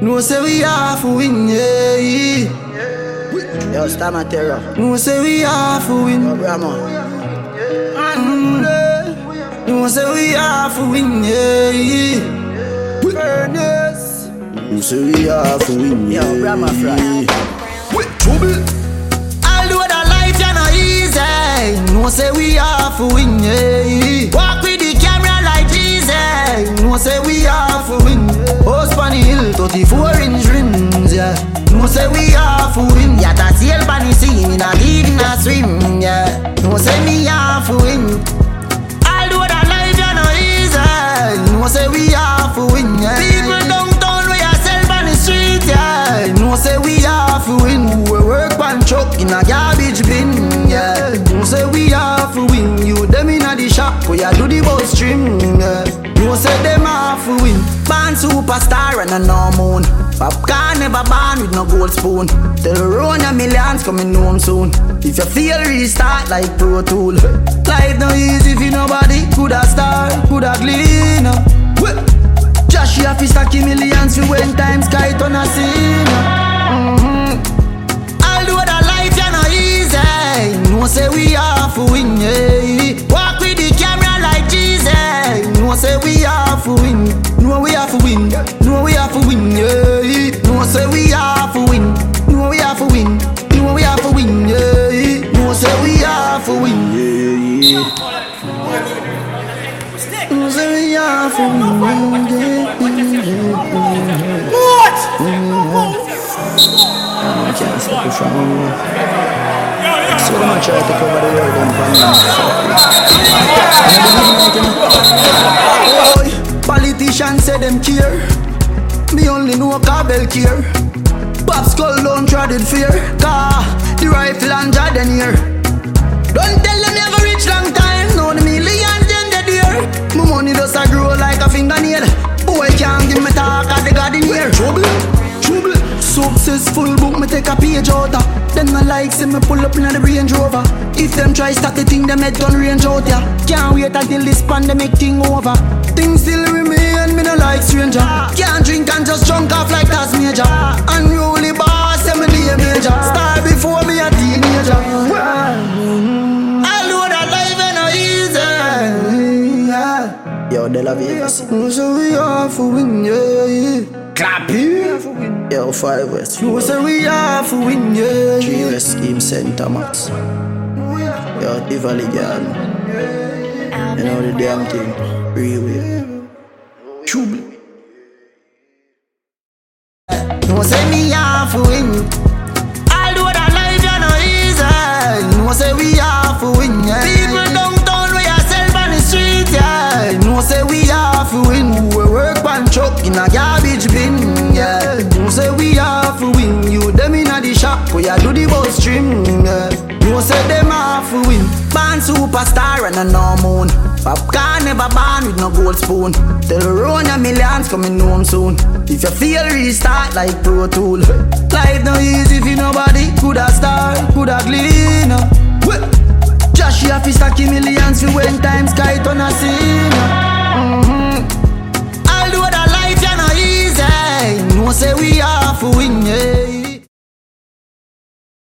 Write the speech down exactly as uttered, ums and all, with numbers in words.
No say we have to win, yeah. Yo, Stammer Terror. No say we have to win. Yo, Brahma. Mm. No say we have to win, yeah. Furnace. No say we have to win, yeah. Yo, Brahma Fry. Trouble. Although the life ya no easy, no say we have to win, yeah. Walk with the camera like Jesus, no say we have to win. House on the hill, thirty-four inch rims, yeah. No say we have to win. Yeah, that sail on the scene, in a leading a swim, yeah. No say me have to win. Although the life ya no easy, no say we have to win, yeah. People downtown we are sell on the street, yeah. No say we have to win. We work one truck in a garbage bin, yeah. No say we have to win. You them in a the shop, we a do the bus trim, yeah. No say them have to win. Born superstar and a no moon. Popcorn never born with no gold spoon. Tell run a millions coming home soon. If you feel restart like Pro Tool. Life no easy if you nobody coulda start, coulda clean up. Josh you have to stack millions for when times sky turn a scene. Mm-hmm. Although the life ya no easy, no say we have to win, yeah. Walk with the camera like Jesus, no say we have to win. No we have to win, no we have to win, yeah. No say we have to win, no we have to win, no we have to win, yeah. No say we have to win, yeah. No say we have to win, yeah. What? I can't stop it from me. So I'm try to cover the world and find politicians say them care. Me only know Cabell care. Pop skull don't trod in fear. Car, the rifle and Jordan here. Don't tell them you have a rich long time. Know the millions them dead here. My money does a grow like a fingernail. Boy can't give me talk at the garden here. Trouble, trouble. Successful book me take a page out of. Them no like say me pull up in the Range Rover. If them try start the thing, them head done range out ya. Can't wait until this pandemic thing over. Things still remain, me no like stranger. Can't drink and just drunk off like that's major. Unruly boss, say me the major. Star before me a teenager. I know that life ain't no easy. Yo, De La Vegas. So we have to win, yeah. Clap here. Yo, five West. No say we have to win, yeah. Three West Scheme Center Max. Yo, the Valley Girl. You know the damn thing. Freeway. Trouble. No say me have to win. Although that life ya no easy, no say we have to win, yeah. People downtown we are sell on the street, yeah. No say we have to win. We work one truck in a garbage bin, yeah. No say we have to win. You them in a the shop, we a do the bus trim, yeah. No say them have to win. Born superstar and a no moon. Popcorn never born with no gold spoon. Tell run a millions coming home soon. If you feel restart like Pro Tool. Life no easy if you nobody coulda start, coulda clean up.